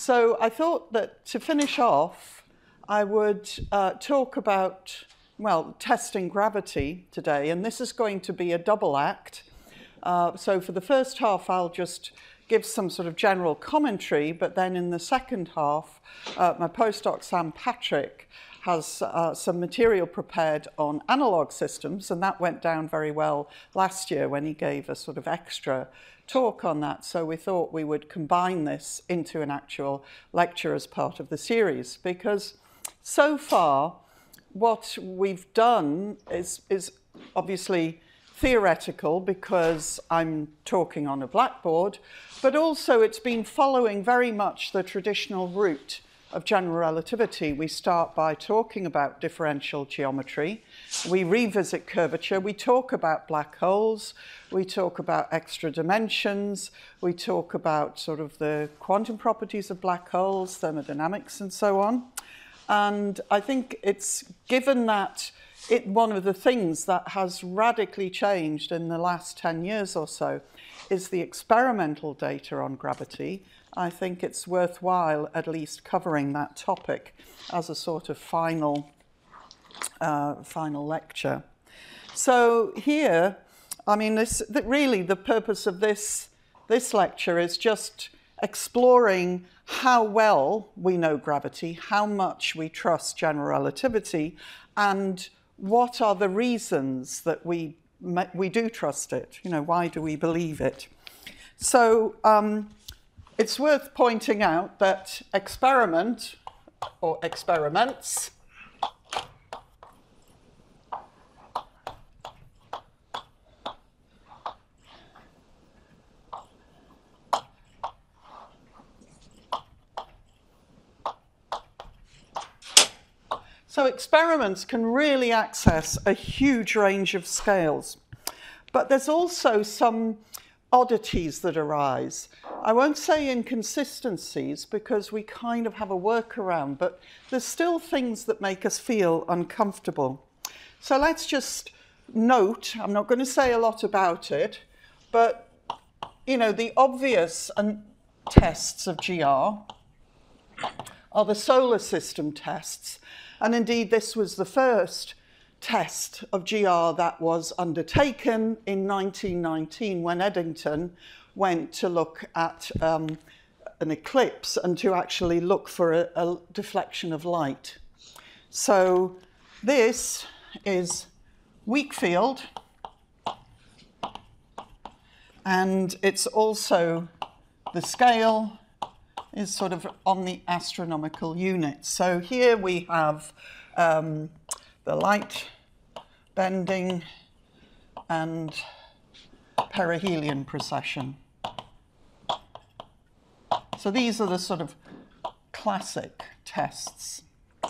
So I thought that to finish off, I would talk about, well, testing gravity today, and this is going to be a double act. So for the first half, I'll just give some sort of general commentary, but then in the second half, my postdoc Sam Patrick has some material prepared on analog systems, and that went down very well last year when he gave a sort of extra talk on that. So we thought we would combine this into an actual lecture as part of the series, because so far what we've done is obviously theoretical because I'm talking on a blackboard, but also it's been following very much the traditional route of general relativity. We start by talking about differential geometry, we revisit curvature, we talk about black holes, we talk about extra dimensions, we talk about sort of the quantum properties of black holes, thermodynamics and so on. And I think it's given that one of the things that has radically changed in the last 10 years or so is the experimental data on gravity. I think it's worthwhile at least covering that topic as a sort of final lecture. So here, I mean, really the purpose of this lecture is just exploring how well we know gravity, how much we trust general relativity, and what are the reasons that we do trust it? You know, why do we believe it? So it's worth pointing out that experiment or experiments can really access a huge range of scales. But there's also some oddities that arise. I won't say inconsistencies because we kind of have a workaround, but there's still things that make us feel uncomfortable. So let's just note, I'm not going to say a lot about it, but you know, the obvious tests of GR are the solar system tests. And indeed, this was the first test of GR that was undertaken in 1919 when Eddington went to look at an eclipse and to actually look for a deflection of light. So this is weak field, and it's also the scale is sort of on the astronomical units. So here we have the light bending and perihelion precession. So these are the sort of classic tests.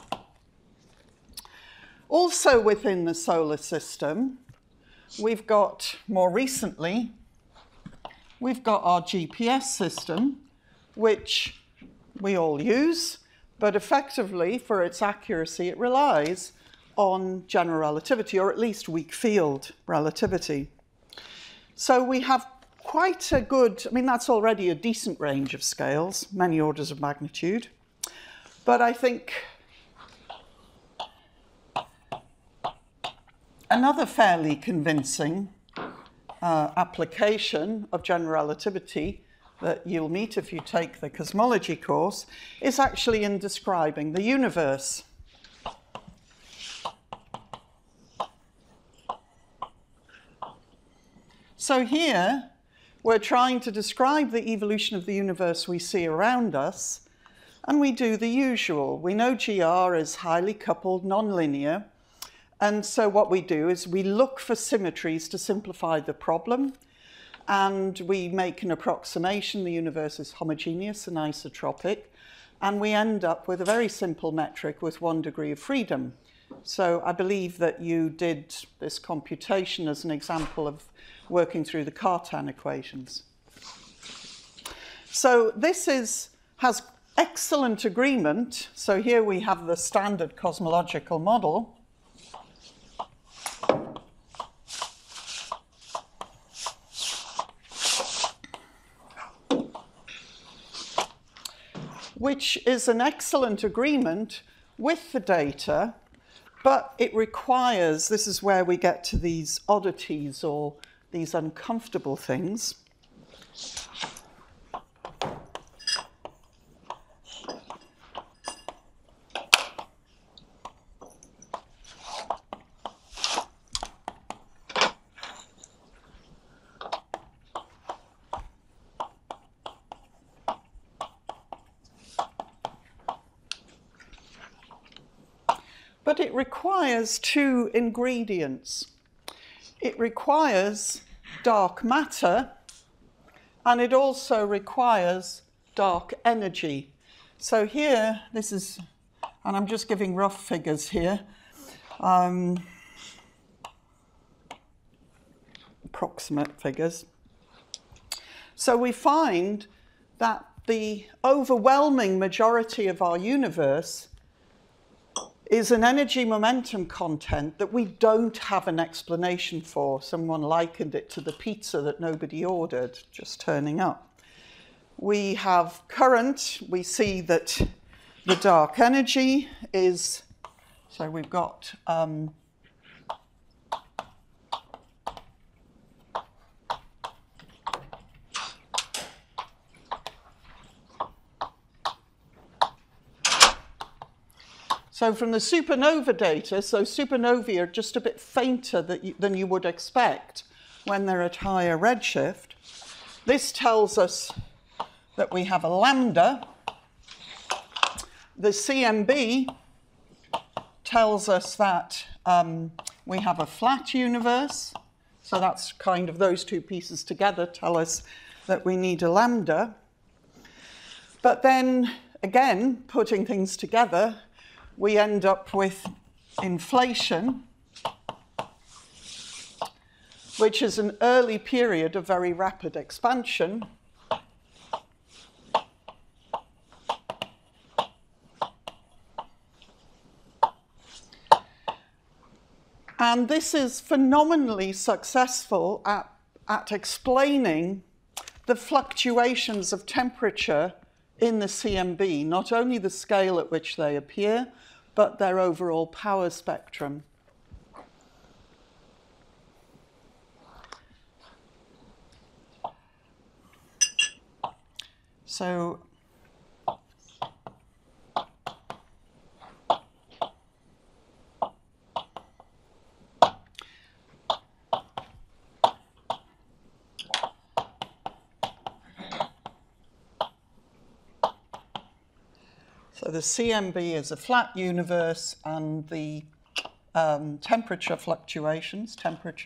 Also within the solar system, we've got, more recently, we've got our GPS system, which we all use, but effectively, for its accuracy, it relies on general relativity, or at least weak field relativity. So we have quite a good, I mean, that's already a decent range of scales, many orders of magnitude. But I think another fairly convincing application of general relativity that you'll meet if you take the cosmology course is actually in describing the universe. So here, we're trying to describe the evolution of the universe we see around us, and we do the usual. We know GR is highly coupled, nonlinear, and so what we do is we look for symmetries to simplify the problem, and we make an approximation. The universe is homogeneous and isotropic, and we end up with a very simple metric with 1 degree of freedom. So I believe that you did this computation as an example of working through the Cartan equations. So this has excellent agreement. So here we have the standard cosmological model. which is an excellent agreement with the data, but it requires, this is where we get to these oddities or these uncomfortable things. But it requires two ingredients. It requires dark matter, and it also requires dark energy. So here, this is, and I'm just giving rough figures here, approximate figures. So we find that the overwhelming majority of our universe is an energy momentum content that we don't have an explanation for. Someone likened it to the pizza that nobody ordered, just turning up. We have current. We see that the dark energy is, so we've got so from the supernova data, so supernovae are just a bit fainter than you would expect when they're at higher redshift. This tells us that we have a lambda. The CMB tells us that we have a flat universe. So that's kind of those two pieces together tell us that we need a lambda. But then, again, putting things together, we end up with inflation, which is an early period of very rapid expansion. And this is phenomenally successful at explaining the fluctuations of temperature in the CMB, not only the scale at which they appear, but their overall power spectrum. So the CMB is a flat universe, and the temperature fluctuations,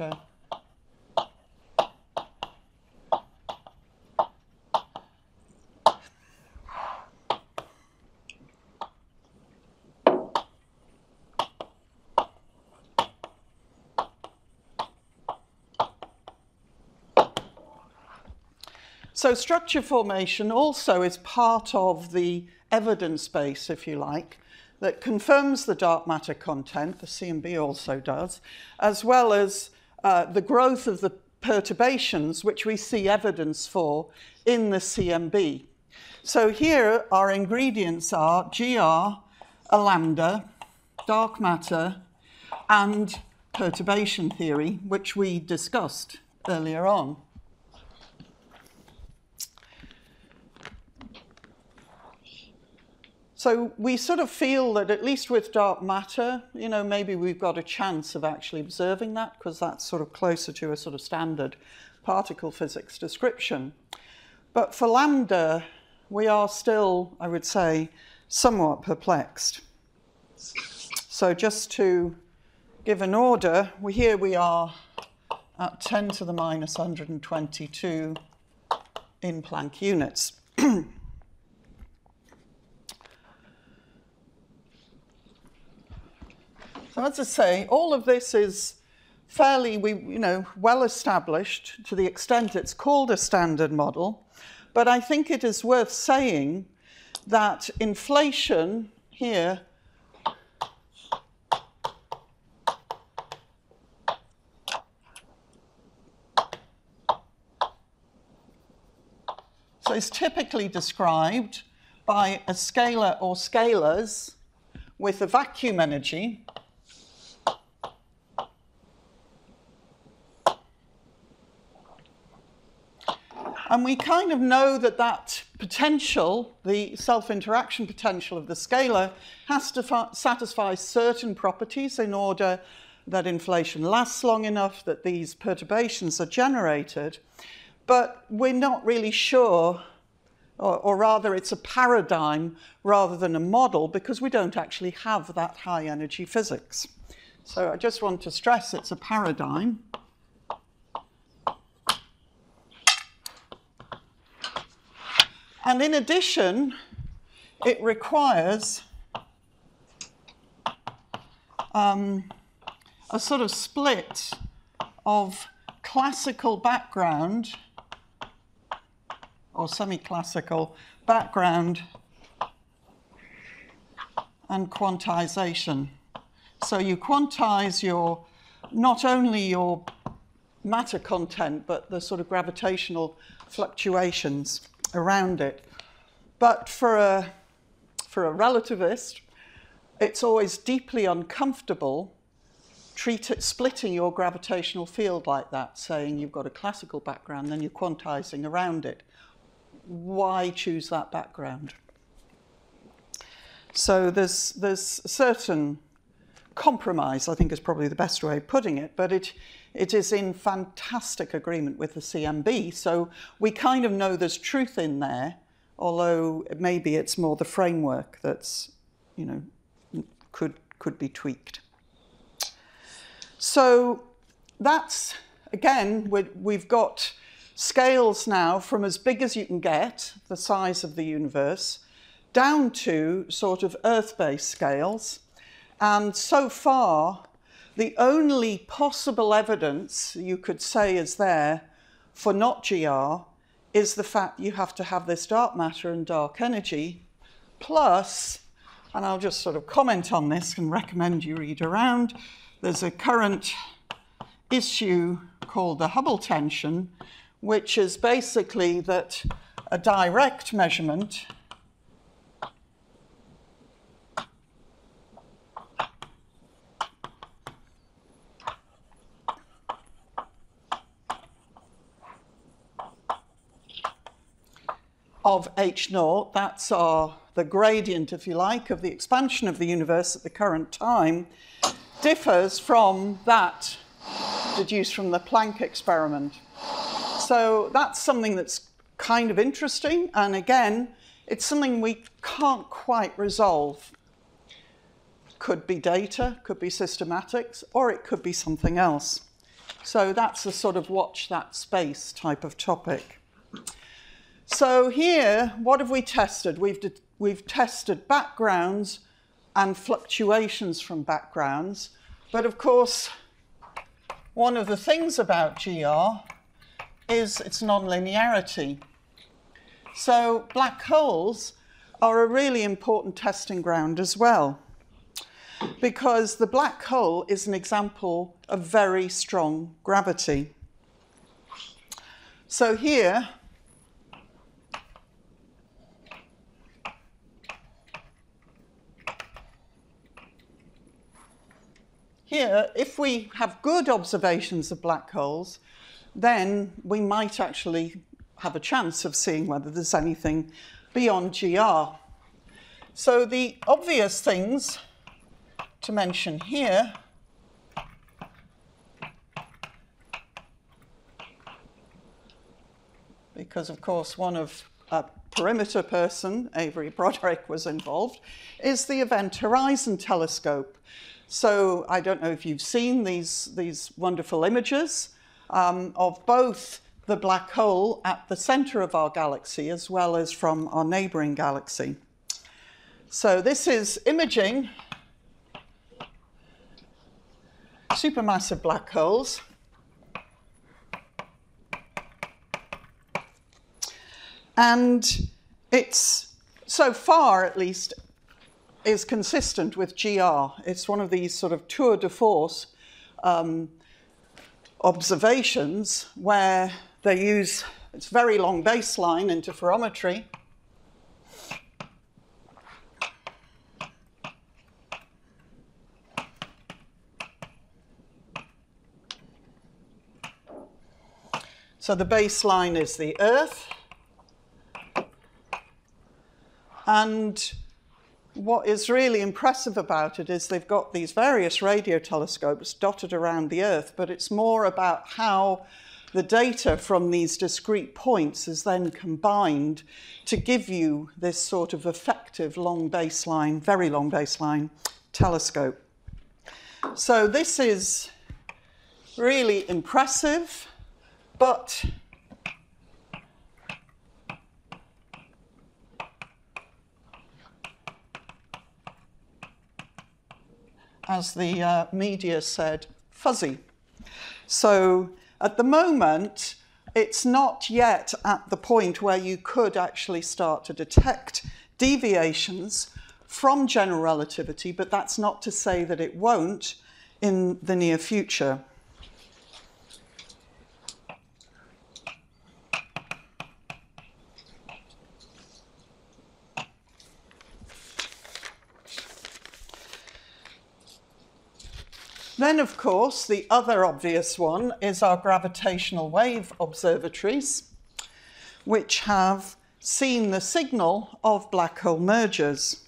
So structure formation also is part of the evidence base, if you like, that confirms the dark matter content, the CMB also does, as well as the growth of the perturbations, which we see evidence for in the CMB. So here our ingredients are GR, a lambda, dark matter, and perturbation theory, which we discussed earlier on. So we sort of feel that at least with dark matter, you know, maybe we've got a chance of actually observing that, because that's sort of closer to a sort of standard particle physics description. But for lambda, we are still, I would say, somewhat perplexed. So just to give an order, here we are at 10 to the minus 122 in Planck units. So as I say, all of this is fairly, well established to the extent it's called a standard model. But I think it is worth saying that inflation here is typically described by a scalar or scalars with a vacuum energy. And we kind of know that that potential, the self-interaction potential of the scalar, has to satisfy certain properties in order that inflation lasts long enough, that these perturbations are generated. But we're not really sure, or rather it's a paradigm rather than a model, because we don't actually have that high energy physics. So I just want to stress it's a paradigm. And in addition, it requires a sort of split of classical background or semi-classical background and quantization. So you quantize your, not only your matter content, but the sort of gravitational fluctuations around it. But for a relativist, it's always deeply uncomfortable splitting your gravitational field like that, saying you've got a classical background, then you're quantizing around it. Why choose that background? So there's a certain compromise, I think is probably the best way of putting it, but it is in fantastic agreement with the CMB. So we kind of know there's truth in there, although maybe it's more the framework that's, you know, could be tweaked. So that's, again, we've got scales now from as big as you can get, the size of the universe, down to sort of Earth-based scales. And so far, the only possible evidence you could say is there for not GR is the fact you have to have this dark matter and dark energy, plus, and I'll just sort of comment on this and recommend you read around, there's a current issue called the Hubble tension, which is basically that a direct measurement of H0, that's the gradient, if you like, of the expansion of the universe at the current time, differs from that deduced from the Planck experiment. So that's something that's kind of interesting, and again, it's something we can't quite resolve. Could be data, could be systematics, or it could be something else. So that's a sort of watch that space type of topic. So here, what have we tested? We've tested backgrounds and fluctuations from backgrounds. But of course, one of the things about GR is its nonlinearity. So black holes are a really important testing ground as well, because the black hole is an example of very strong gravity. So here, if we have good observations of black holes, then we might actually have a chance of seeing whether there's anything beyond GR. So the obvious things to mention here because of course one of a perimeter person, Avery Broderick, was involved, is the Event Horizon Telescope. So I don't know if you've seen these wonderful images of both the black hole at the center of our galaxy as well as from our neighboring galaxy. So this is imaging supermassive black holes. And it's, so far at least, is consistent with GR. It's one of these sort of tour de force observations where they use its very long baseline interferometry So the baseline is the Earth. And what is really impressive about it is they've got these various radio telescopes dotted around the Earth, but it's more about how the data from these discrete points is then combined to give you this sort of effective long baseline, very long baseline telescope. So this is really impressive, but as the media said, fuzzy. So at the moment, it's not yet at the point where you could actually start to detect deviations from general relativity, but that's not to say that it won't in the near future. Then, of course, the other obvious one is our gravitational wave observatories, which have seen the signal of black hole mergers.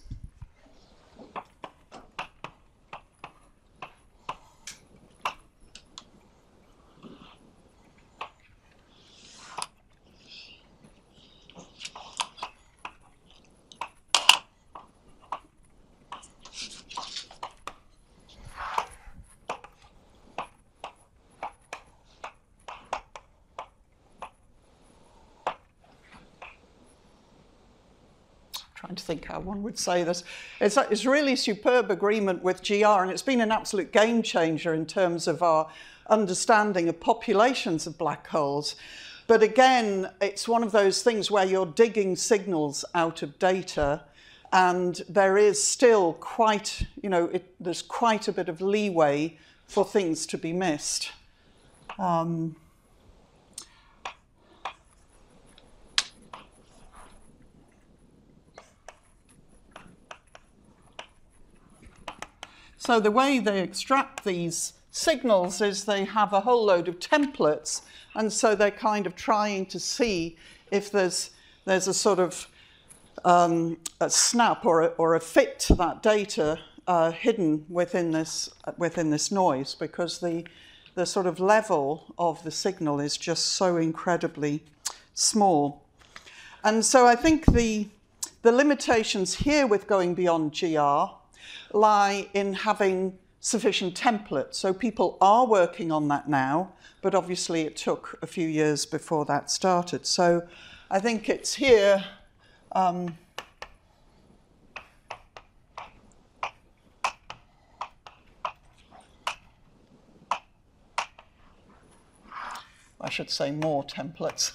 Trying to think how one would say this. It's really superb agreement with GR, and it's been an absolute game changer in terms of our understanding of populations of black holes. But again, it's one of those things where you're digging signals out of data, and there is still quite, there's quite a bit of leeway for things to be missed. So the way they extract these signals is they have a whole load of templates, and so they're kind of trying to see if there's a sort of a snap or a fit to that data hidden within this noise, because the sort of level of the signal is just so incredibly small. And so I think the limitations here with going beyond GR lie in having sufficient templates. So people are working on that now, but obviously it took a few years before that started. So I think it's here. I should say more templates.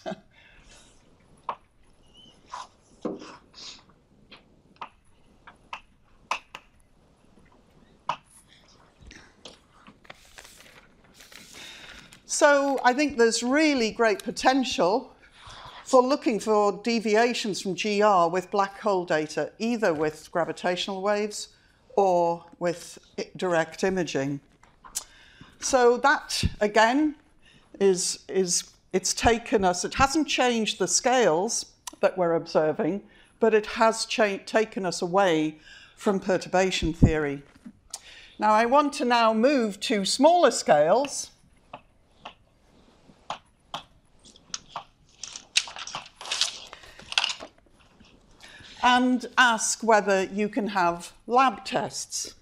So I think there's really great potential for looking for deviations from GR with black hole data, either with gravitational waves or with direct imaging. So that, again, it's taken us, it hasn't changed the scales that we're observing, but it has taken us away from perturbation theory. Now I want to now move to smaller scales. And ask whether you can have lab tests.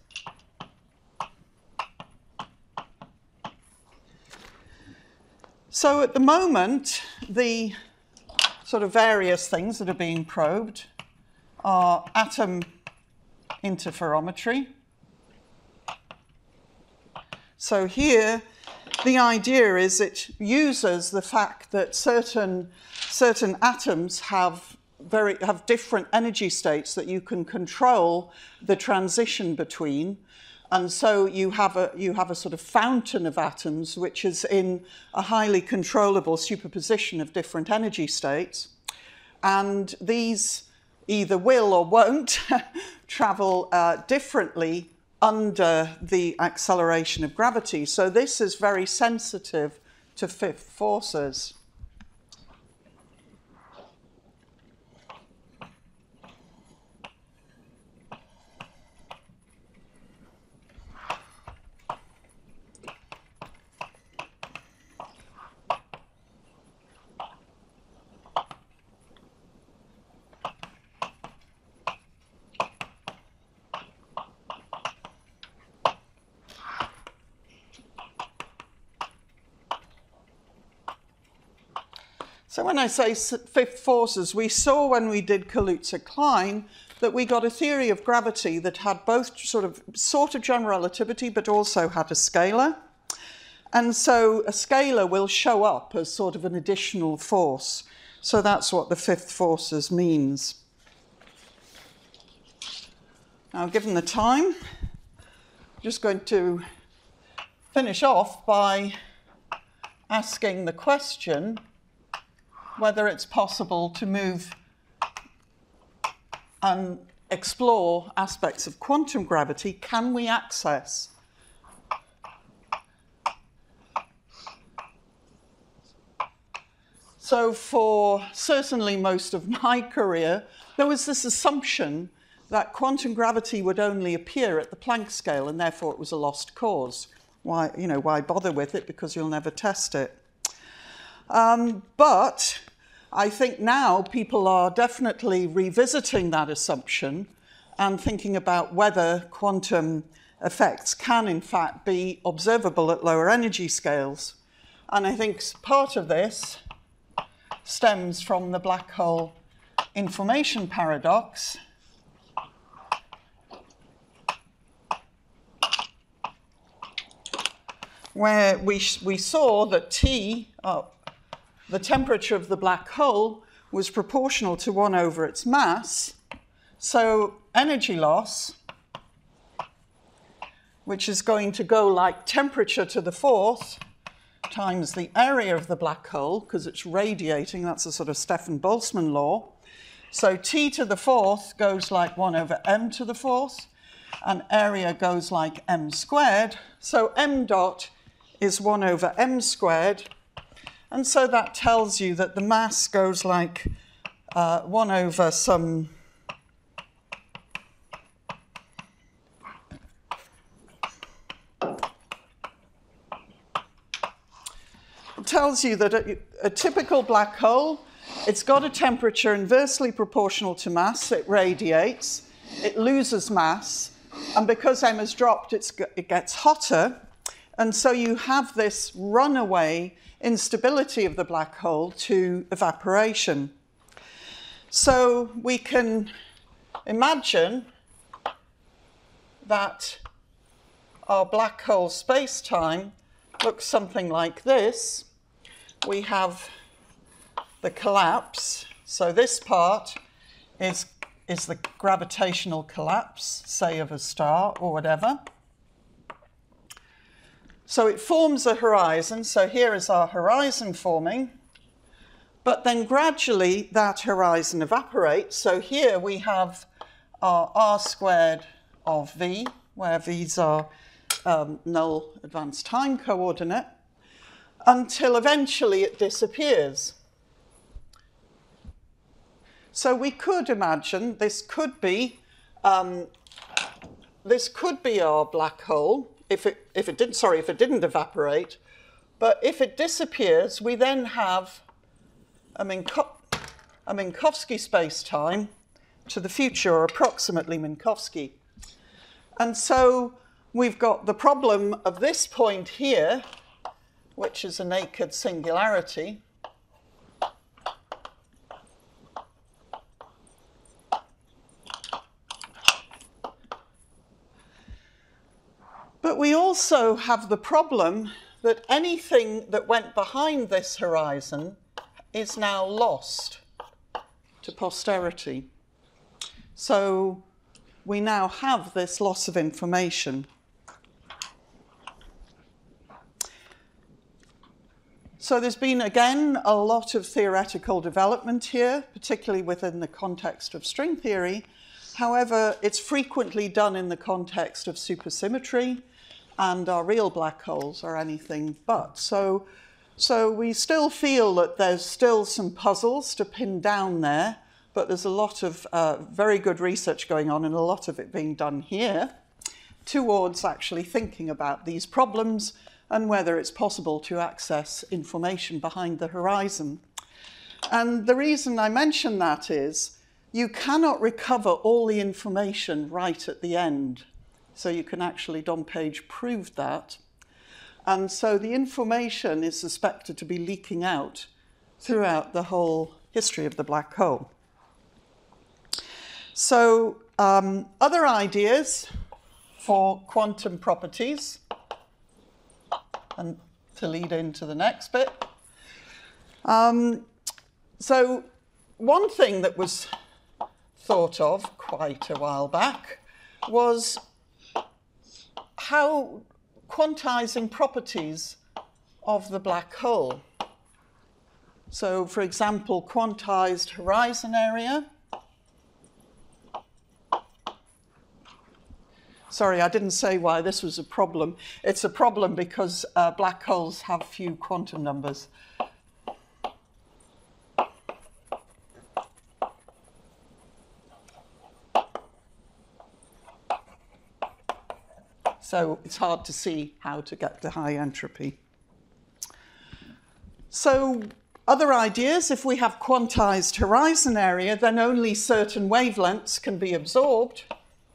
So at the moment, the sort of various things that are being probed are atom interferometry. So here, the idea is it uses the fact that certain atoms have different energy states that you can control the transition between, and so you have a sort of fountain of atoms which is in a highly controllable superposition of different energy states, and these either will or won't travel differently under the acceleration of gravity. So this is very sensitive to fifth forces. So when I say fifth forces, we saw when we did Kaluza-Klein that we got a theory of gravity that had both sort of general relativity, but also had a scalar. And so a scalar will show up as sort of an additional force. So that's what the fifth forces means. Now, given the time, I'm just going to finish off by asking the question whether it's possible to move and explore aspects of quantum gravity. Can we access So for certainly most of my career, there was this assumption that quantum gravity would only appear at the Planck scale, and therefore it was a lost cause. Why bother with it, because you'll never test it. But I think now people are definitely revisiting that assumption and thinking about whether quantum effects can in fact be observable at lower energy scales. And I think part of this stems from the black hole information paradox, where we saw that T, the temperature of the black hole, was proportional to 1 over its mass. So energy loss, which is going to go like temperature to the fourth times the area of the black hole, because it's radiating, that's a sort of Stefan Boltzmann law. So T to the fourth goes like 1 over m to the fourth, and area goes like m squared. So m dot is 1 over m squared. And so that tells you that the mass goes like 1 over some tells you that a typical black hole, it's got a temperature inversely proportional to mass, it radiates, it loses mass, and because m has dropped, it gets hotter, and so you have this runaway instability of the black hole to evaporation. So we can imagine that our black hole space-time looks something like this. We have the collapse. So this part is the gravitational collapse, say of a star or whatever. So it forms a horizon. So here is our horizon forming. But then gradually that horizon evaporates. So here we have our r squared of v, where v's are null advanced time coordinate, until eventually it disappears. So we could imagine this could be our black hole if it didn't evaporate, but if it disappears, we then have a Minkowski space-time to the future, or approximately Minkowski. And so we've got the problem of this point here, which is a naked singularity. But we also have the problem that anything that went behind this horizon is now lost to posterity. So we now have this loss of information. So there's been, again, a lot of theoretical development here, particularly within the context of string theory. However, it's frequently done in the context of supersymmetry, and our real black holes are anything but. So we still feel that there's still some puzzles to pin down there, but there's a lot of very good research going on, and a lot of it being done here towards actually thinking about these problems and whether it's possible to access information behind the horizon. And the reason I mention that is you cannot recover all the information right at the end. So you can actually, Don Page proved that. And so the information is suspected to be leaking out throughout the whole history of the black hole. So other ideas for quantum properties, and to lead into the next bit. So one thing that was thought of quite a while back was how quantizing properties of the black hole. So, for example, quantized horizon area. Sorry, I didn't say why this was a problem. It's a problem because black holes have few quantum numbers. So it's hard to see how to get to high entropy. So other ideas, if we have quantized horizon area, then only certain wavelengths can be absorbed.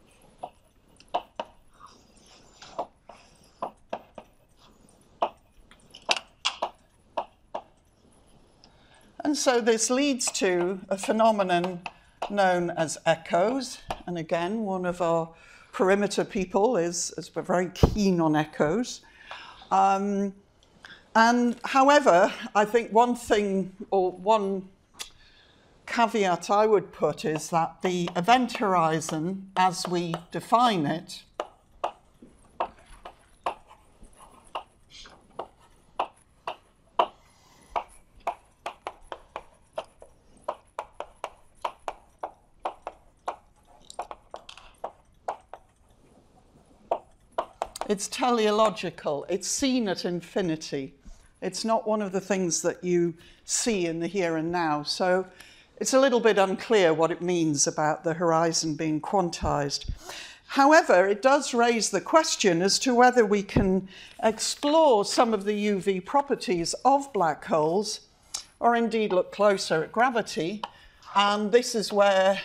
And so this leads to a phenomenon known as echoes. And again, one of our perimeter people is very keen on echoes. And however, I think one thing or one caveat I would put is that the event horizon, as we define it, it's teleological. It's seen at infinity. It's not one of the things that you see in the here and now. So it's a little bit unclear what it means about the horizon being quantized. However, it does raise the question as to whether we can explore some of the UV properties of black holes, or indeed look closer at gravity. And this is where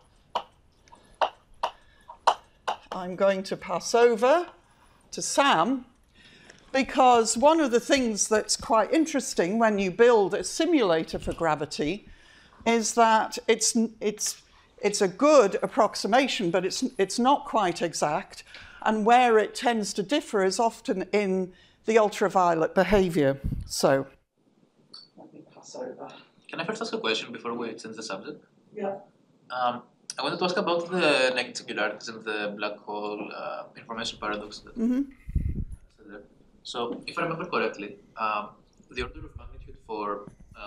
I'm going to pass over to Sam, because one of the things that's quite interesting when you build a simulator for gravity is that it's a good approximation, but it's not quite exact, and where it tends to differ is often in the ultraviolet behavior. So let me pass over. Can I first ask a question before we change the subject? Yeah. I wanted to ask about the naked singularities and the black hole information paradox. So, if I remember correctly, the order of magnitude for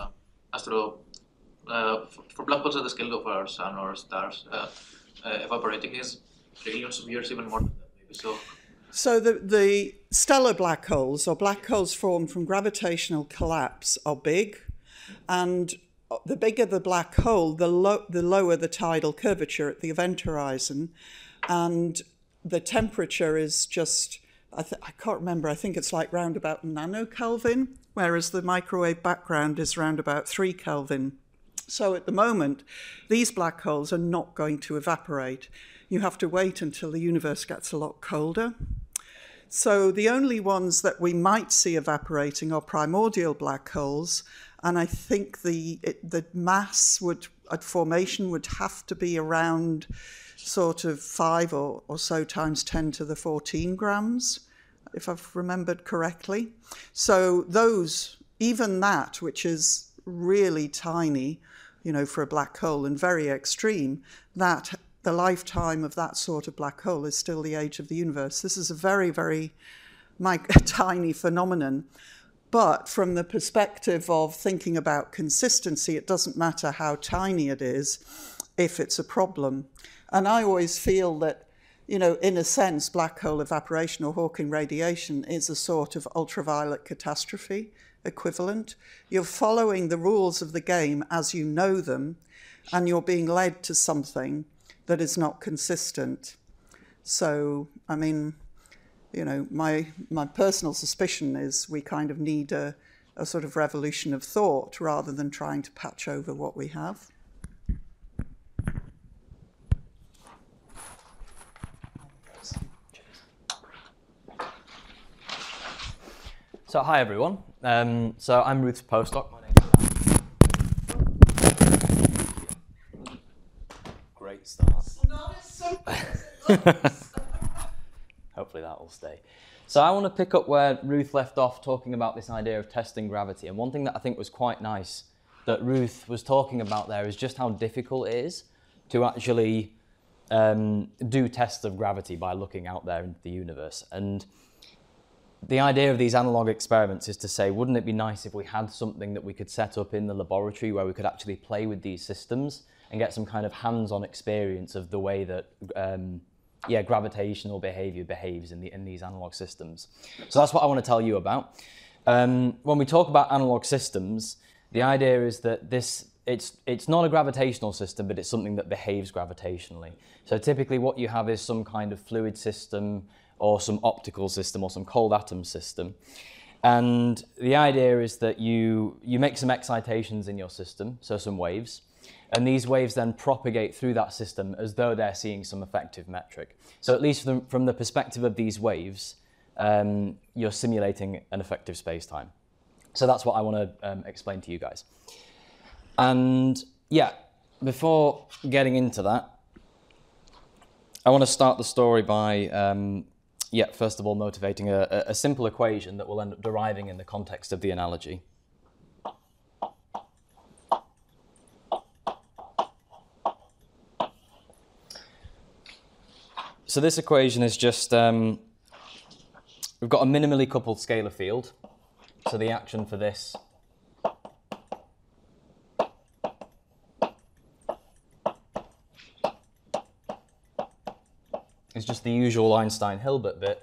for black holes at the scale of our sun or stars evaporating is trillions of years, even more than that, maybe. So the stellar black holes, or black holes formed from gravitational collapse, are big, and the bigger the black hole, the lower the tidal curvature at the event horizon, and the temperature is just, I can't remember, I think it's like round about nanokelvin, whereas the microwave background is round about 3 Kelvin. So at the moment, these black holes are not going to evaporate. You have to wait until the universe gets a lot colder. So the only ones that we might see evaporating are primordial black holes, and I think the mass at formation would have to be around sort of 5 or so times 10 to the 14 grams, if I've remembered correctly. So those, even that, which is really tiny, for a black hole and very extreme, that the lifetime of that sort of black hole is still the age of the universe. This is a very, very tiny phenomenon. But from the perspective of thinking about consistency, it doesn't matter how tiny it is if it's a problem. And I always feel that, in a sense, black hole evaporation or Hawking radiation is a sort of ultraviolet catastrophe equivalent. You're following the rules of the game as you know them, and you're being led to something that is not consistent. So, I mean, my personal suspicion is we kind of need a sort of revolution of thought rather than trying to patch over what we have. So hi everyone. So I'm Ruth's postdoc. My name's Dan. Hopefully that will stay. So I want to pick up where Ruth left off talking about this idea of testing gravity. And one thing that I think was quite nice that Ruth was talking about there is just how difficult it is to actually do tests of gravity by looking out there into the universe. And the idea of these analog experiments is to say, wouldn't it be nice if we had something that we could set up in the laboratory where we could actually play with these systems and get some kind of hands-on experience of the way that gravitational behavior behaves in these analog systems. So that's what I want to tell you about. When we talk about analog systems, the idea is that it's not a gravitational system, but it's something that behaves gravitationally. So typically what you have is some kind of fluid system or some optical system or some cold atom system. And the idea is that you make some excitations in your system, so some waves, and these waves then propagate through that system as though they're seeing some effective metric. So at least from the perspective of these waves, you're simulating an effective space-time. So that's what I want to explain to you guys. And yeah, before getting into that, I want to start the story by, first of all, motivating a simple equation that we'll end up deriving in the context of the analogy. So this equation is just, we've got a minimally coupled scalar field. So the action for this is just the usual Einstein-Hilbert bit.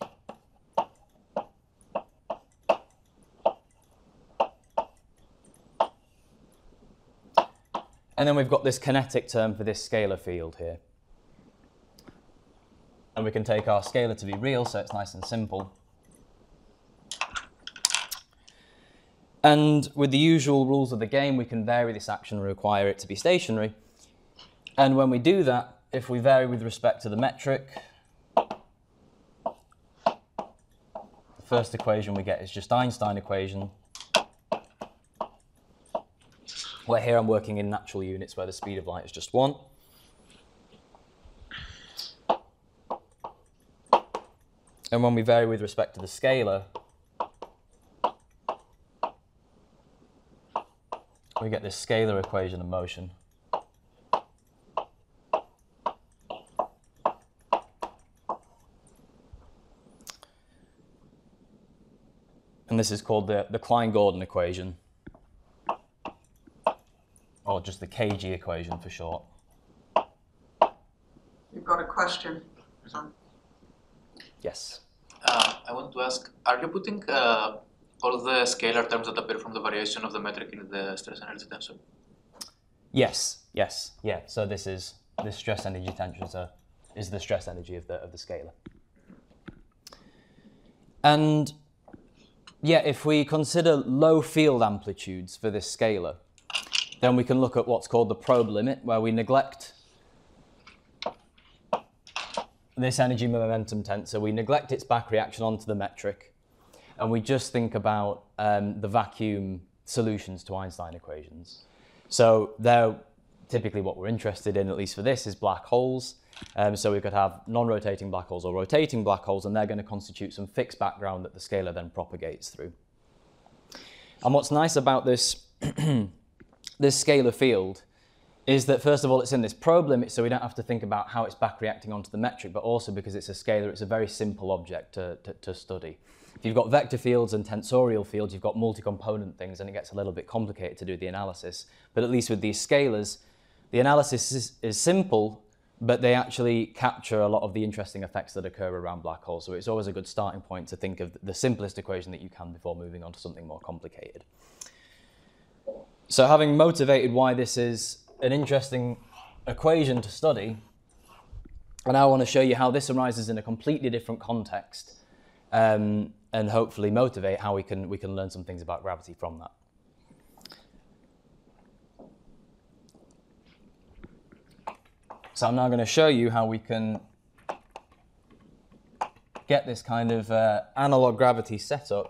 And then we've got this kinetic term for this scalar field here. And we can take our scalar to be real, so it's nice and simple. And with the usual rules of the game, we can vary this action and require it to be stationary. And when we do that, if we vary with respect to the metric, the first equation we get is just Einstein equation, where here I'm working in natural units where the speed of light is just 1. And when we vary with respect to the scalar, we get this scalar equation of motion. And this is called the Klein-Gordon equation, or just the KG equation for short. You've got a question, Sam? Yes. I want to ask, are you putting all the scalar terms that appear from the variation of the metric in the stress energy tensor? Yes. Yeah. So this stress energy tensor is the stress energy of the scalar. And yeah, if we consider low field amplitudes for this scalar, then we can look at what's called the probe limit, where we neglect this energy momentum tensor, we neglect its back reaction onto the metric, and we just think about the vacuum solutions to Einstein equations. So they're typically what we're interested in, at least for this, is black holes. So we could have non-rotating black holes or rotating black holes, and they're going to constitute some fixed background that the scalar then propagates through. And what's nice about this, this scalar field is that, first of all, it's in this probe limit, so we don't have to think about how it's back reacting onto the metric, but also because it's a scalar, it's a very simple object to study. If you've got vector fields and tensorial fields, you've got multi-component things, and it gets a little bit complicated to do the analysis. But at least with these scalars, the analysis is simple, but they actually capture a lot of the interesting effects that occur around black holes. So it's always a good starting point to think of the simplest equation that you can before moving on to something more complicated. So having motivated why this is an interesting equation to study, and I want to show you how this arises in a completely different context, and hopefully motivate how we can learn some things about gravity from that. So I'm now going to show you how we can get this kind of analog gravity set up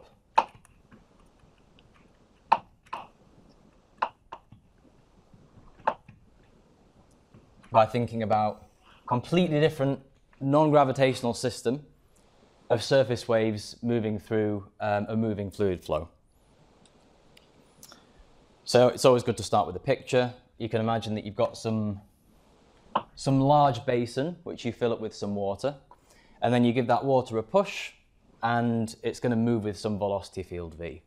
by thinking about completely different non-gravitational system of surface waves moving through a moving fluid flow. So it's always good to start with a picture. You can imagine that you've got some large basin which you fill up with some water, and then you give that water a push and it's going to move with some velocity field v.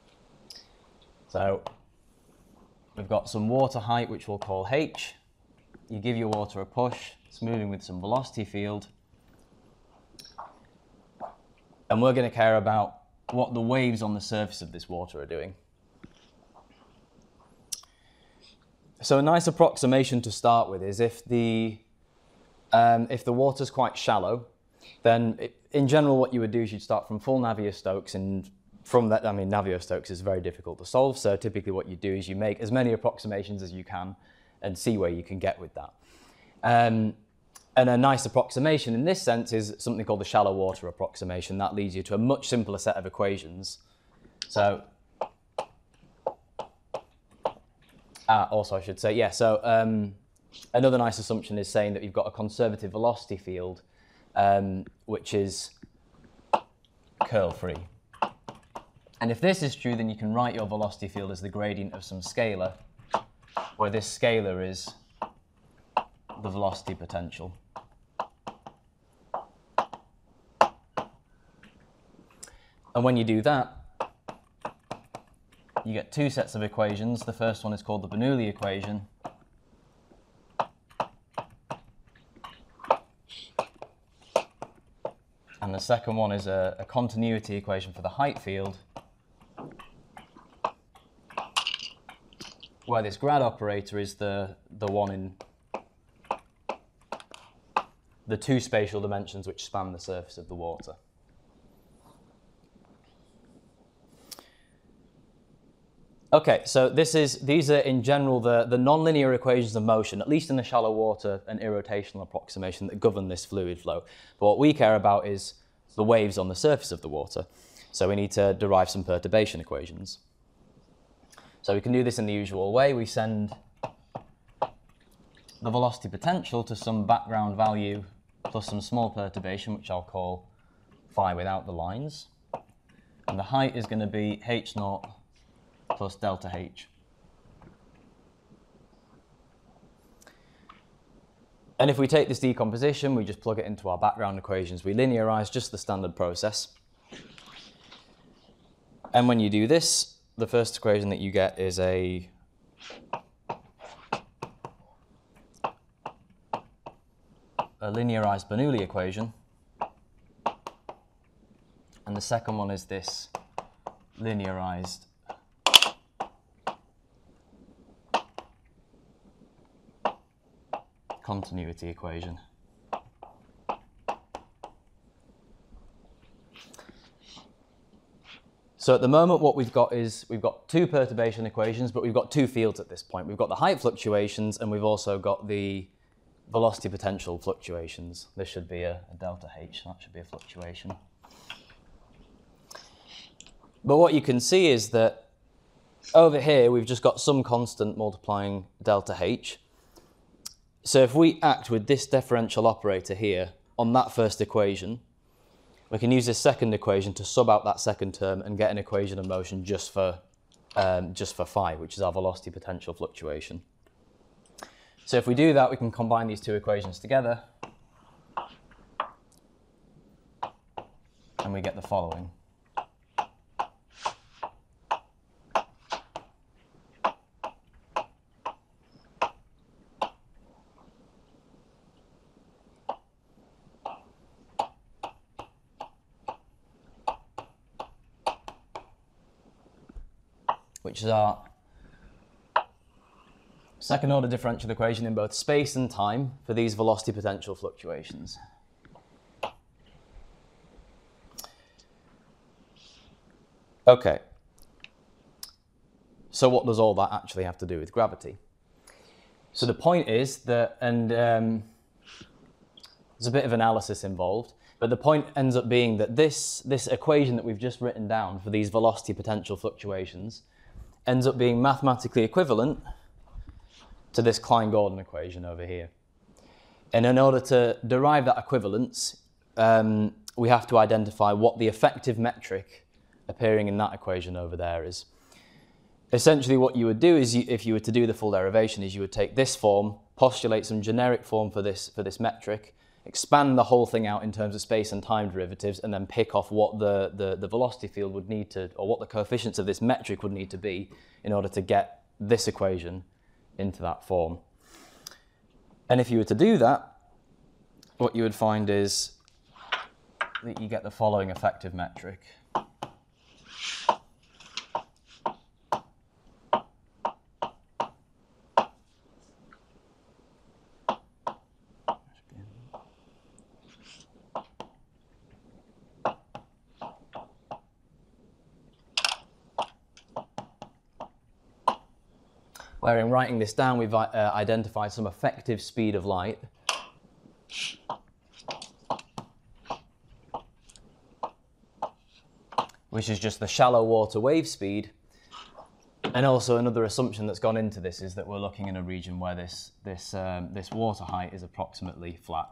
So we've got some water height which we'll call h. You give your water a push, it's moving with some velocity field, and we're going to care about what the waves on the surface of this water are doing. So a nice approximation to start with is if the water's quite shallow, then in general what you would do is you'd start from full Navier-Stokes, and from that, I mean, Navier-Stokes is very difficult to solve, so typically what you do is you make as many approximations as you can and see where you can get with that. And a nice approximation in this sense is something called the shallow water approximation. That leads you to a much simpler set of equations. So, also I should say, yeah, so another nice assumption is saying that you've got a conservative velocity field, which is curl-free. And if this is true, then you can write your velocity field as the gradient of some scalar, where this scalar is the velocity potential. And when you do that, you get two sets of equations. The first one is called the Bernoulli equation. And the second one is a continuity equation for the height field, where this grad operator is the one in the two spatial dimensions which span the surface of the water. Okay, so these are in general the nonlinear equations of motion, at least in the shallow water and irrotational approximation, that govern this fluid flow. But what we care about is the waves on the surface of the water. So we need to derive some perturbation equations. So we can do this in the usual way. We send the velocity potential to some background value plus some small perturbation, which I'll call phi without the lines. And the height is going to be h naught plus delta h. And if we take this decomposition, we just plug it into our background equations. We linearize just the standard process. And when you do this, the first equation that you get is a linearized Bernoulli equation. And the second one is this linearized continuity equation. So at the moment what we've got is we've got two perturbation equations, but we've got two fields at this point. We've got the height fluctuations and we've also got the velocity potential fluctuations. This should be a delta H, that should be a fluctuation. But what you can see is that over here we've just got some constant multiplying delta H. So if we act with this differential operator here on that first equation, we can use this second equation to sub out that second term and get an equation of motion just for phi, which is our velocity potential fluctuation. So if we do that, we can combine these two equations together, and we get the following. Which is our second order differential equation in both space and time for these velocity potential fluctuations. Okay, so what does all that actually have to do with gravity? So the point is that, and there's a bit of analysis involved, but the point ends up being that this equation that we've just written down for these velocity potential fluctuations ends up being mathematically equivalent to this Klein-Gordon equation over here. And in order to derive that equivalence, we have to identify what the effective metric appearing in that equation over there is. Essentially what you would do is, if you were to do the full derivation, is you would take this form, postulate some generic form for this metric, expand the whole thing out in terms of space and time derivatives, and then pick off what the velocity field would need to, or what the coefficients of this metric would need to be in order to get this equation into that form. And if you were to do that, what you would find is that you get the following effective metric. Where in writing this down, we've identified some effective speed of light. Which is just the shallow water wave speed. And also another assumption that's gone into this is that we're looking in a region where this water height is approximately flat.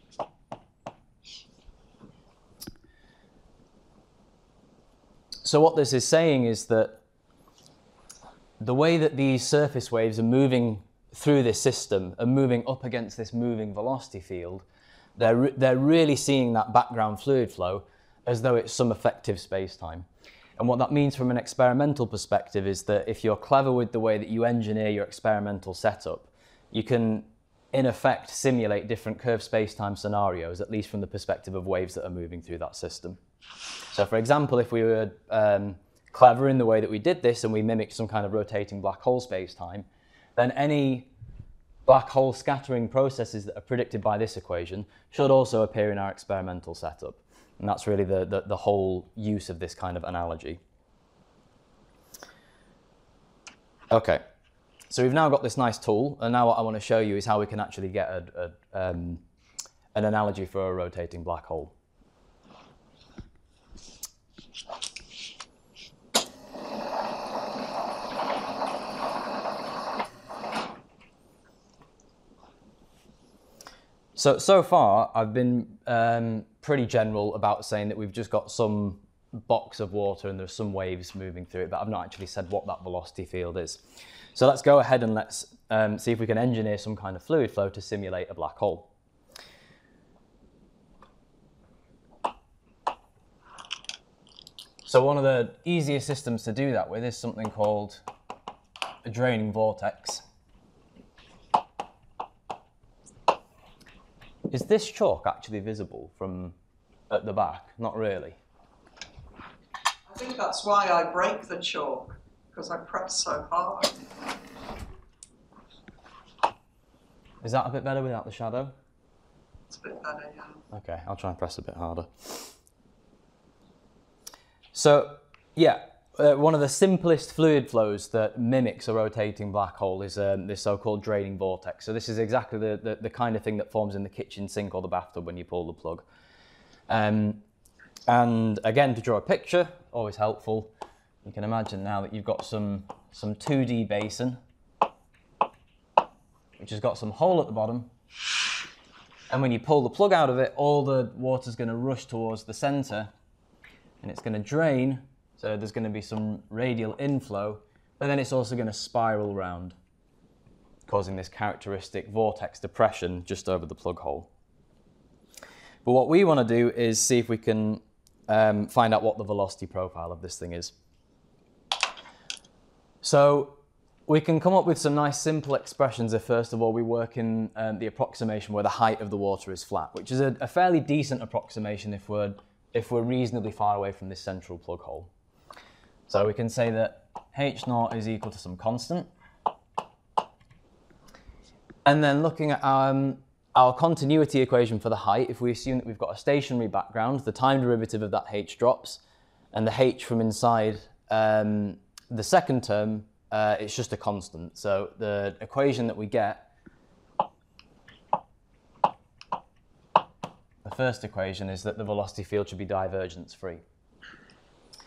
So what this is saying is that the way that these surface waves are moving through this system and moving up against this moving velocity field, they're really seeing that background fluid flow as though it's some effective space-time. And what that means from an experimental perspective is that if you're clever with the way that you engineer your experimental setup, you can, in effect, simulate different curved space-time scenarios, at least from the perspective of waves that are moving through that system. So, for example, if we were clever in the way that we did this and we mimicked some kind of rotating black hole space-time, then any black hole scattering processes that are predicted by this equation should also appear in our experimental setup. And that's really the whole use of this kind of analogy. Okay, so we've now got this nice tool, and now what I want to show you is how we can actually get an analogy for a rotating black hole. So far, I've been pretty general about saying that we've just got some box of water and there's some waves moving through it, but I've not actually said what that velocity field is. So let's go ahead and let's see if we can engineer some kind of fluid flow to simulate a black hole. So one of the easiest systems to do that with is something called a draining vortex. Is this chalk actually visible from at the back? Not really. I think that's why I break the chalk, because I press so hard. Is that a bit better without the shadow? It's a bit better, yeah. Okay, I'll try and press a bit harder. So, yeah, one of the simplest fluid flows that mimics a rotating black hole is this so-called draining vortex. So this is exactly the kind of thing that forms in the kitchen sink or the bathtub when you pull the plug. And again, to draw a picture, always helpful. You can imagine now that you've got some 2D basin, which has got some hole at the bottom. And when you pull the plug out of it, all the water's going to rush towards the center, and it's going to drain. So there's going to be some radial inflow, but then it's also going to spiral round, causing this characteristic vortex depression just over the plug hole. But what we want to do is see if we can find out what the velocity profile of this thing is. So we can come up with some nice simple expressions if first of all we work in the approximation where the height of the water is flat, which is a fairly decent approximation if we're reasonably far away from this central plug hole. So we can say that h0 is equal to some constant. And then looking at our continuity equation for the height, if we assume that we've got a stationary background, the time derivative of that h drops, and the h from inside the second term, it's just a constant. So the equation that we get, the first equation, is that the velocity field should be divergence-free.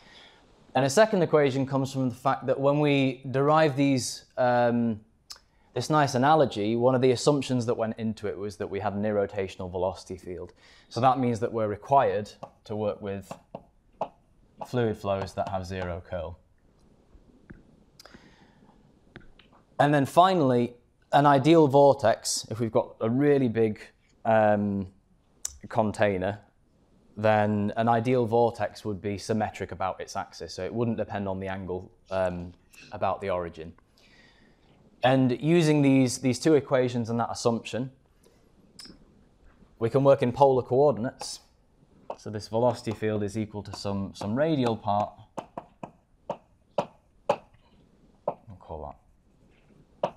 And a second equation comes from the fact that when we derive these this nice analogy, one of the assumptions that went into it was that we had an irrotational velocity field. So that means that we're required to work with fluid flows that have zero curl. And then finally, an ideal vortex, if we've got a really big container, then an ideal vortex would be symmetric about its axis, so it wouldn't depend on the angle about the origin. And using these two equations and that assumption, we can work in polar coordinates. So this velocity field is equal to some radial part. We'll call that.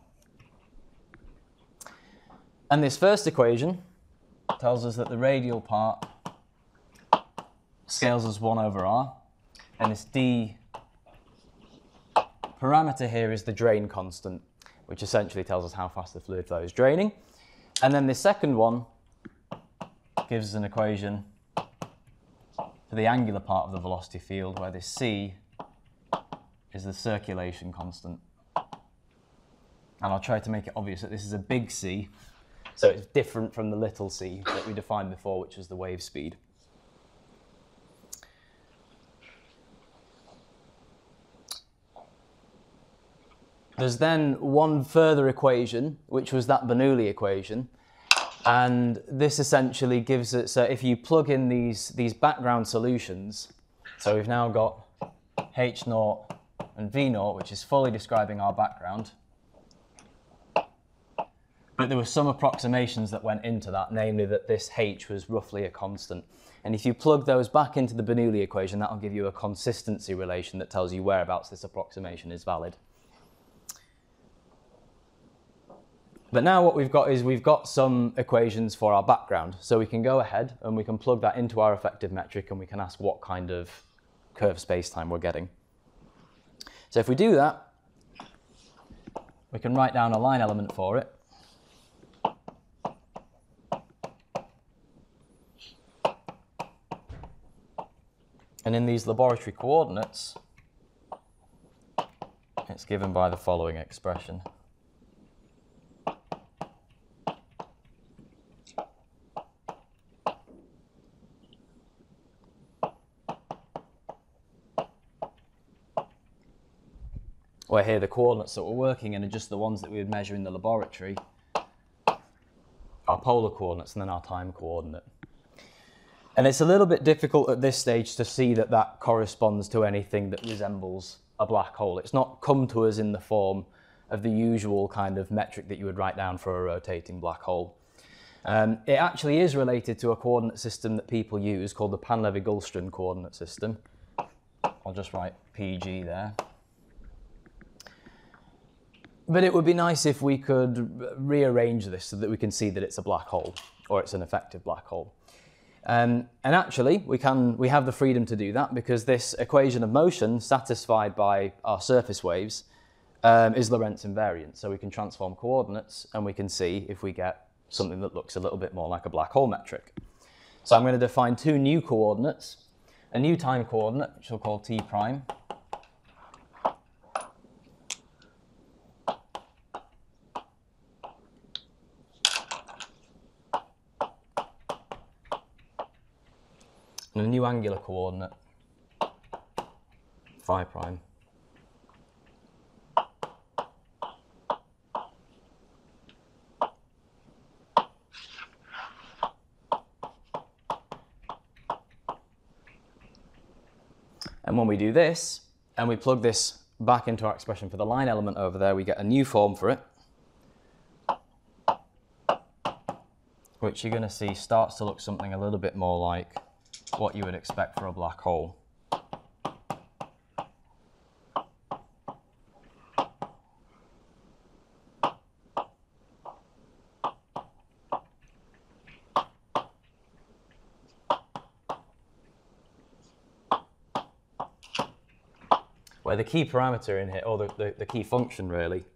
And this first equation tells us that the radial part scales as 1 over r, and this d parameter here is the drain constant, which essentially tells us how fast the fluid flow is draining. And then the second one gives us an equation for the angular part of the velocity field, where this c is the circulation constant. And I'll try to make it obvious that this is a big C, so it's different from the little c that we defined before, which is the wave speed. There's then one further equation, which was that Bernoulli equation, and this essentially gives it, so if you plug in these background solutions, so we've now got H0 and V0, which is fully describing our background, but there were some approximations that went into that, namely that this H was roughly a constant. And if you plug those back into the Bernoulli equation, that'll give you a consistency relation that tells you whereabouts this approximation is valid. But now what we've got is we've got some equations for our background. So we can go ahead and we can plug that into our effective metric and we can ask what kind of curved spacetime we're getting. So if we do that, we can write down a line element for it. And in these laboratory coordinates, it's given by the following expression. Where here the coordinates that we're working in are just the ones that we would measure in the laboratory, our polar coordinates and then our time coordinate. And it's a little bit difficult at this stage to see that that corresponds to anything that resembles a black hole. It's not come to us in the form of the usual kind of metric that you would write down for a rotating black hole. It actually is related to a coordinate system that people use called the Painlevé-Gullström coordinate system. I'll just write PG there. But it would be nice if we could rearrange this so that we can see that it's a black hole, or it's an effective black hole. And actually, we have the freedom to do that because this equation of motion satisfied by our surface waves is Lorentz invariant. So we can transform coordinates and we can see if we get something that looks a little bit more like a black hole metric. So I'm going to define two new coordinates, a new time coordinate, which we'll call T prime, and a new angular coordinate, phi prime. And when we do this, and we plug this back into our expression for the line element over there, we get a new form for it, which you're going to see starts to look something a little bit more like what you would expect for a black hole. Where the key parameter in here, or the key function really,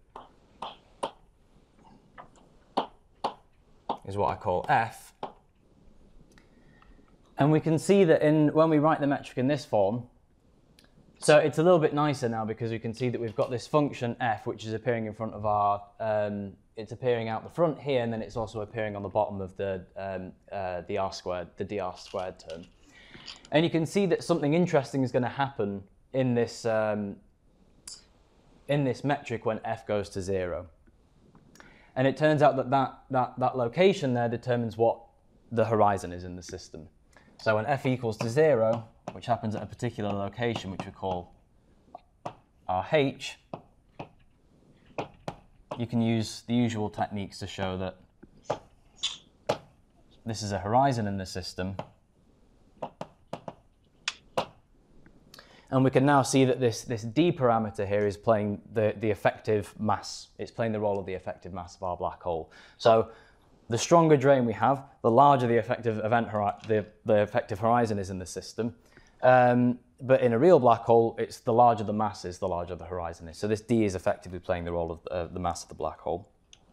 is what I call f. And we can see that when we write the metric in this form, So it's a little bit nicer now because we can see that we've got this function f, which is appearing in front of our, it's appearing out the front here, and then it's also appearing on the bottom of the r squared, the dr squared term. And you can see that something interesting is going to happen in this metric when f goes to 0. And it turns out that that location there determines what the horizon is in the system. So when f equals to 0, which happens at a particular location, which we call RH, you can use the usual techniques to show that this is a horizon in the system. And we can now see that this d parameter here is playing the effective mass. It's playing the role of the effective mass of our black hole. So the stronger drain we have, the larger the effective the effective horizon is in the system. But in a real black hole, it's the larger the mass is, the larger the horizon is. So this d is effectively playing the role of the mass of the black hole.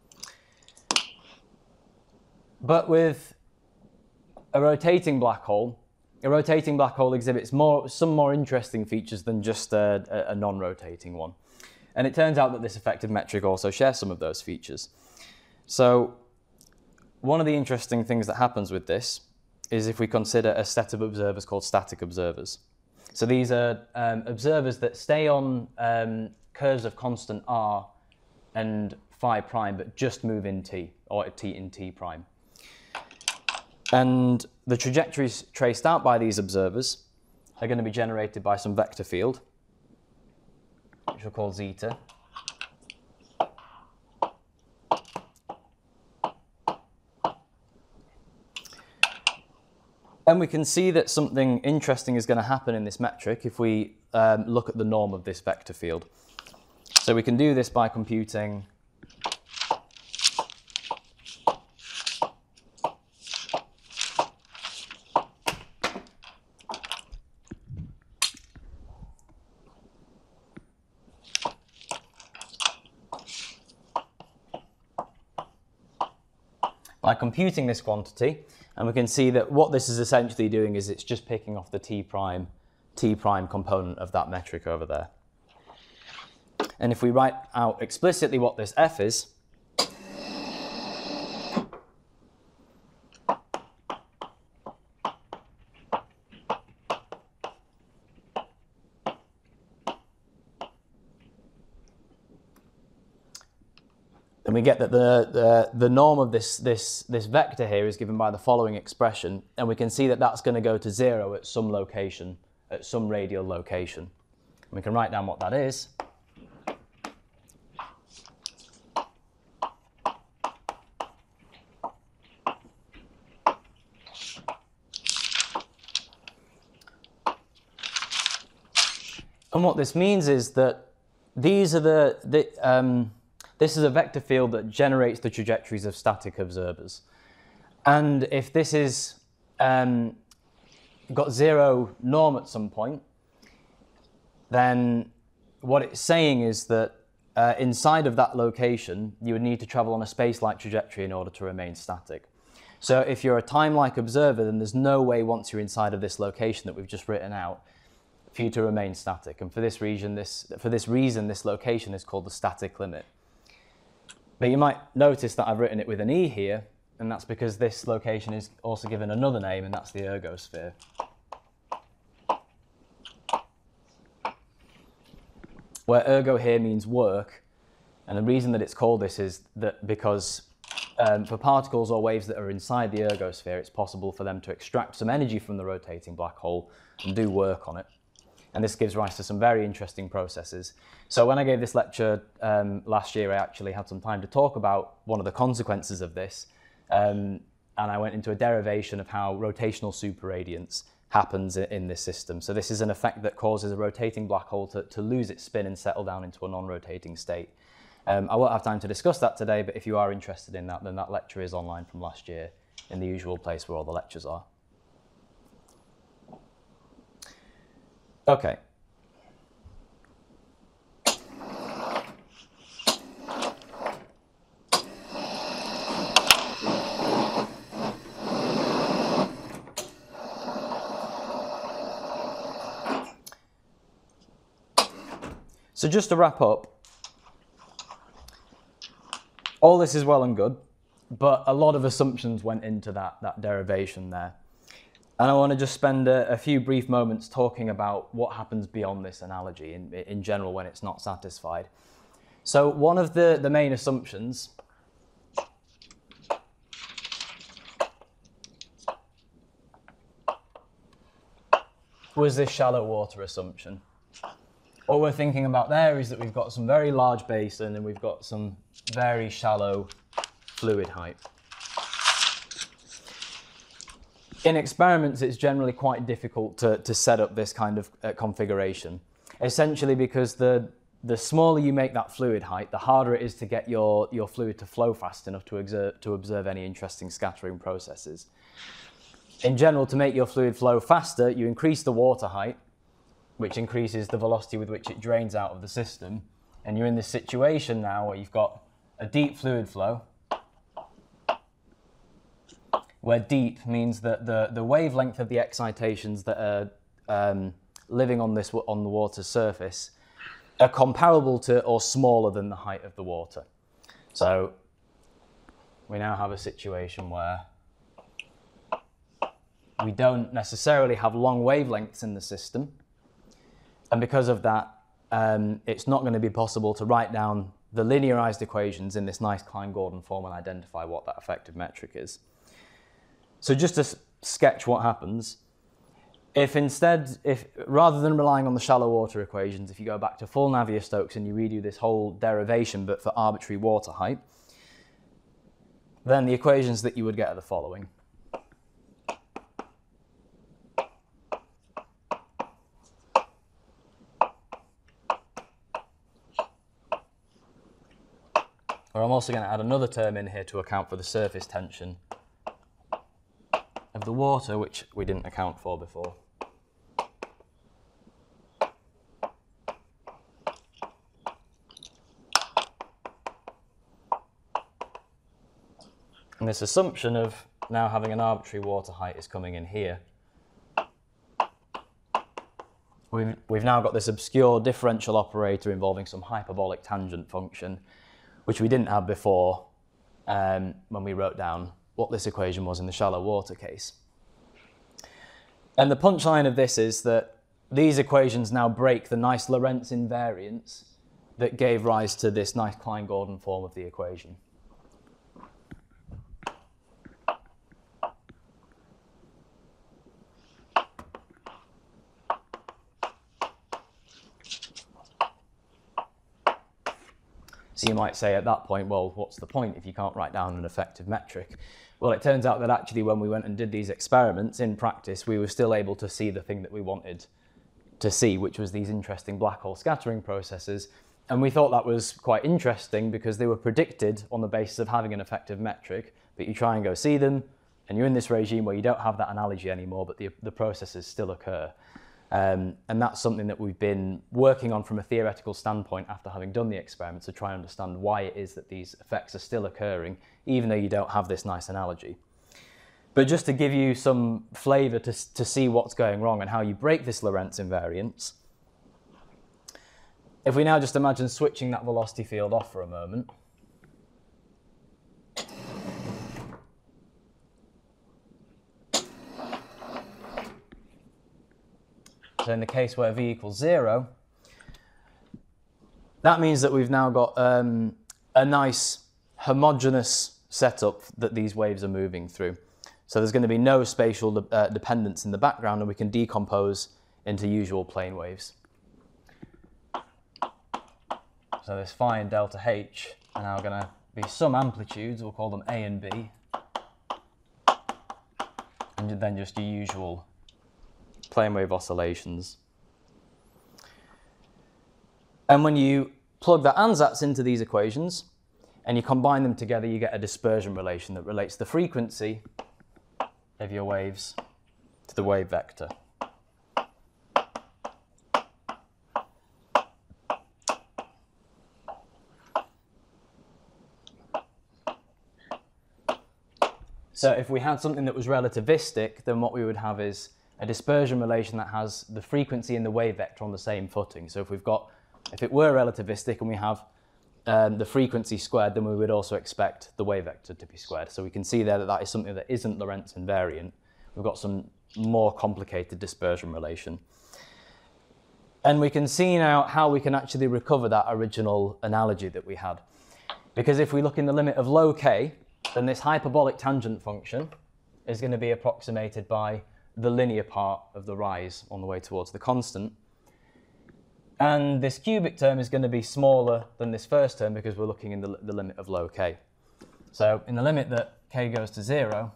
But with a rotating black hole exhibits some more interesting features than just a non-rotating one. And it turns out that this effective metric also shares some of those features. So one of the interesting things that happens with this is if we consider a set of observers called static observers. So these are observers that stay on curves of constant r and phi prime, but just move in t, or t in t prime. And the trajectories traced out by these observers are going to be generated by some vector field, which we'll call zeta. And we can see that something interesting is going to happen in this metric if we look at the norm of this vector field. So we can do this by computing this quantity, and we can see that what this is essentially doing is it's just picking off the t prime component of that metric over there. And if we write out explicitly what this f is, then we get that the norm of this vector here is given by the following expression, and we can see that that's going to go to 0 at some location, at some radial location. And we can write down what that is. And what this means is that these are this is a vector field that generates the trajectories of static observers. And if this is got 0 norm at some point, then what it's saying is that inside of that location, you would need to travel on a space-like trajectory in order to remain static. So if you're a time-like observer, then there's no way once you're inside of this location that we've just written out for you to remain static. And for this reason, this location is called the static limit. But you might notice that I've written it with an E here, and that's because this location is also given another name, and that's the ergosphere. Where ergo here means work, and the reason that it's called this is that because for particles or waves that are inside the ergosphere, it's possible for them to extract some energy from the rotating black hole and do work on it. And this gives rise to some very interesting processes. So when I gave this lecture last year, I actually had some time to talk about one of the consequences of this. And I went into a derivation of how rotational superradiance happens in this system. So this is an effect that causes a rotating black hole to lose its spin and settle down into a non-rotating state. I won't have time to discuss that today, but if you are interested in that, then that lecture is online from last year in the usual place where all the lectures are. Okay. So just to wrap up, all this is well and good, but a lot of assumptions went into that derivation there. And I want to just spend a few brief moments talking about what happens beyond this analogy in general when it's not satisfied. So one of the main assumptions was this shallow water assumption. What we're thinking about there is that we've got some very large basin and we've got some very shallow fluid height. In experiments, it's generally quite difficult to set up this kind of configuration, essentially because the smaller you make that fluid height, the harder it is to get your fluid to flow fast enough to observe any interesting scattering processes. In general, to make your fluid flow faster, you increase the water height, which increases the velocity with which it drains out of the system. And you're in this situation now where you've got a deep fluid flow, where deep means that the wavelength of the excitations that are living on the water's surface are comparable to or smaller than the height of the water. So we now have a situation where we don't necessarily have long wavelengths in the system, and because of that, it's not going to be possible to write down the linearized equations in this nice Klein-Gordon form and identify what that effective metric is. So just to sketch what happens, if rather than relying on the shallow water equations, if you go back to full Navier-Stokes and you redo this whole derivation but for arbitrary water height, then the equations that you would get are the following. Or I'm also going to add another term in here to account for the surface tension of the water, which we didn't account for before. And this assumption of now having an arbitrary water height is coming in here. We've now got this obscure differential operator involving some hyperbolic tangent function, which we didn't have before when we wrote down what this equation was in the shallow water case. And the punchline of this is that these equations now break the nice Lorentz invariance that gave rise to this nice Klein-Gordon form of the equation. So you might say at that point, well, what's the point if you can't write down an effective metric? Well, it turns out that actually when we went and did these experiments in practice, we were still able to see the thing that we wanted to see, which was these interesting black hole scattering processes. And we thought that was quite interesting because they were predicted on the basis of having an effective metric, but you try and go see them, and you're in this regime where you don't have that analogy anymore, but the processes still occur. And that's something that we've been working on from a theoretical standpoint after having done the experiments to try and understand why it is that these effects are still occurring, even though you don't have this nice analogy. But just to give you some flavour to see what's going wrong and how you break this Lorentz invariance, if we now just imagine switching that velocity field off for a moment, so in the case where v equals 0, that means that we've now got a nice homogeneous setup that these waves are moving through. So there's going to be no spatial dependence in the background, and we can decompose into usual plane waves. So this phi and delta h are now going to be some amplitudes, we'll call them A and B, and then just your usual plane wave oscillations. And when you plug the ansatz into these equations and you combine them together, you get a dispersion relation that relates the frequency of your waves to the wave vector. So if we had something that was relativistic, then what we would have is a dispersion relation that has the frequency and the wave vector on the same footing. So if we've got If it were relativistic and we have the frequency squared, then we would also expect the wave vector to be squared. So we can see there that that is something that isn't Lorentz invariant. We've got some more complicated dispersion relation. And we can see now how we can actually recover that original analogy that we had. Because if we look in the limit of low k, then this hyperbolic tangent function is going to be approximated by the linear part of the rise on the way towards the constant. And this cubic term is going to be smaller than this first term because we're looking in the limit of low k. So in the limit that k goes to 0,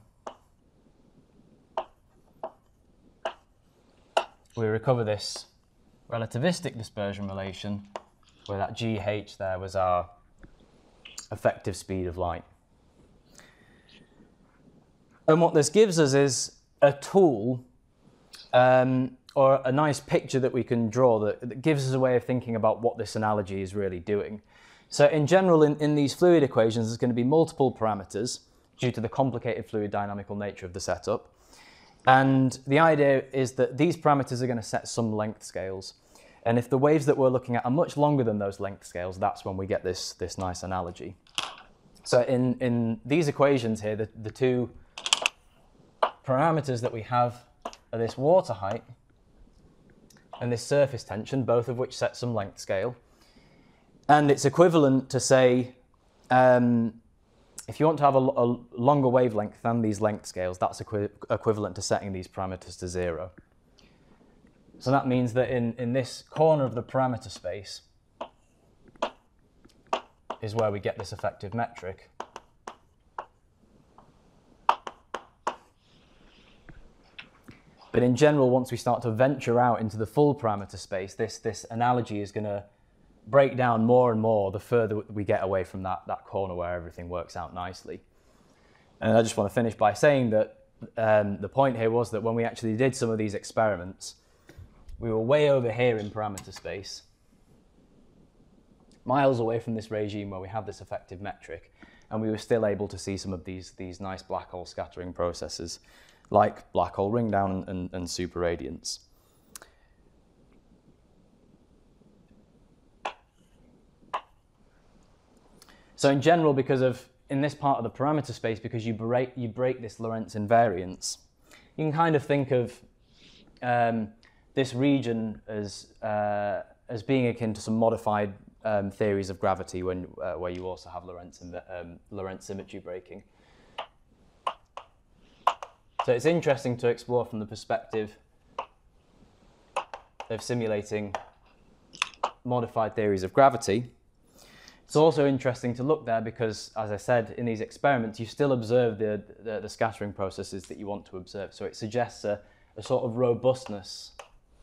we recover this relativistic dispersion relation where that gh there was our effective speed of light. And what this gives us is a tool or a nice picture that we can draw that gives us a way of thinking about what this analogy is really doing. So in general, in these fluid equations, there's going to be multiple parameters due to the complicated fluid dynamical nature of the setup. And the idea is that these parameters are going to set some length scales. And if the waves that we're looking at are much longer than those length scales, that's when we get this nice analogy. So in these equations here, the two parameters that we have are this water height and this surface tension, both of which set some length scale. And it's equivalent to say, if you want to have a longer wavelength than these length scales, that's equivalent to setting these parameters to 0. So that means that in this corner of the parameter space is where we get this effective metric. But in general, once we start to venture out into the full parameter space, this analogy is going to break down more and more the further we get away from that corner where everything works out nicely. And I just want to finish by saying that the point here was that when we actually did some of these experiments, we were way over here in parameter space, miles away from this regime where we have this effective metric, and we were still able to see some of these nice black hole scattering processes, like black hole ring down and superradiance. So in general, in this part of the parameter space, because you break this Lorentz invariance, you can kind of think of this region as being akin to some modified theories of gravity where you also have Lorentz symmetry breaking. So it's interesting to explore from the perspective of simulating modified theories of gravity. It's also interesting to look there because, as I said, in these experiments, you still observe the scattering processes that you want to observe. So it suggests a sort of robustness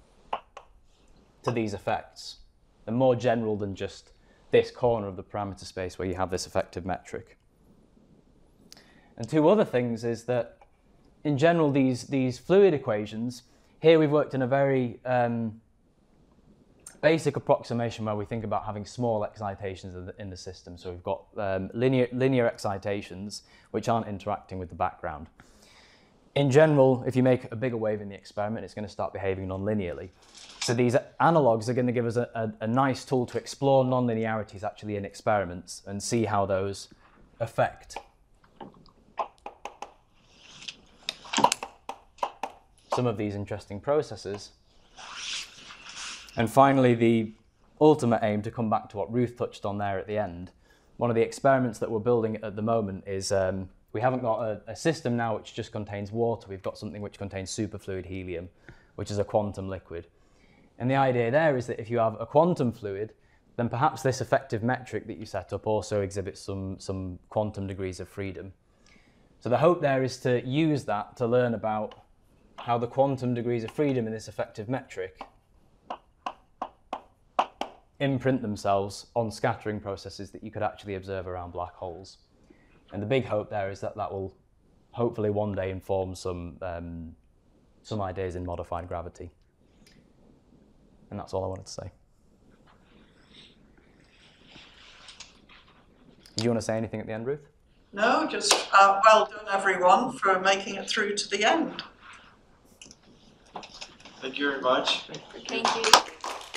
to these effects, and more general than just this corner of the parameter space where you have this effective metric. And two other things is that, in general, these fluid equations, here we've worked in a very basic approximation where we think about having small excitations in the system. So we've got linear excitations which aren't interacting with the background. In general, if you make a bigger wave in the experiment, it's going to start behaving non-linearly. So these analogues are going to give us a nice tool to explore non-linearities actually in experiments and see how those affect some of these interesting processes. And finally, the ultimate aim, to come back to what Ruth touched on there at the end, one of the experiments that we're building at the moment is we haven't got a system now which just contains water. We've got something which contains superfluid helium, which is a quantum liquid. And the idea there is that if you have a quantum fluid, then perhaps this effective metric that you set up also exhibits some quantum degrees of freedom. So the hope there is to use that to learn about how the quantum degrees of freedom in this effective metric imprint themselves on scattering processes that you could actually observe around black holes. And the big hope there is that that will hopefully one day inform some ideas in modified gravity. And that's all I wanted to say. Do you want to say anything at the end, Ruth? No, just well done everyone for making it through to the end. Thank you very much. Thank you.